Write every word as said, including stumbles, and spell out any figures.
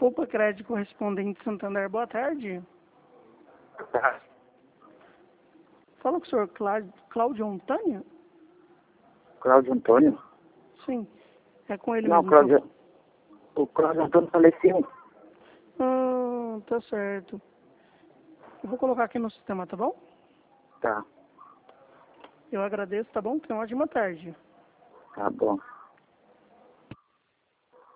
Opa, Crédito Correspondente Santander, boa tarde. Tá. Fala com o senhor Clá- Cláudio Antônio? Cláudio Antônio? Sim, é com ele Não, mesmo. Cláudio. O Cláudio Antônio faleceu. Ah, tá certo. Eu vou colocar aqui no sistema, tá bom? Tá, Eu agradeço, tá bom? Tenha uma ótima tarde. tá bom.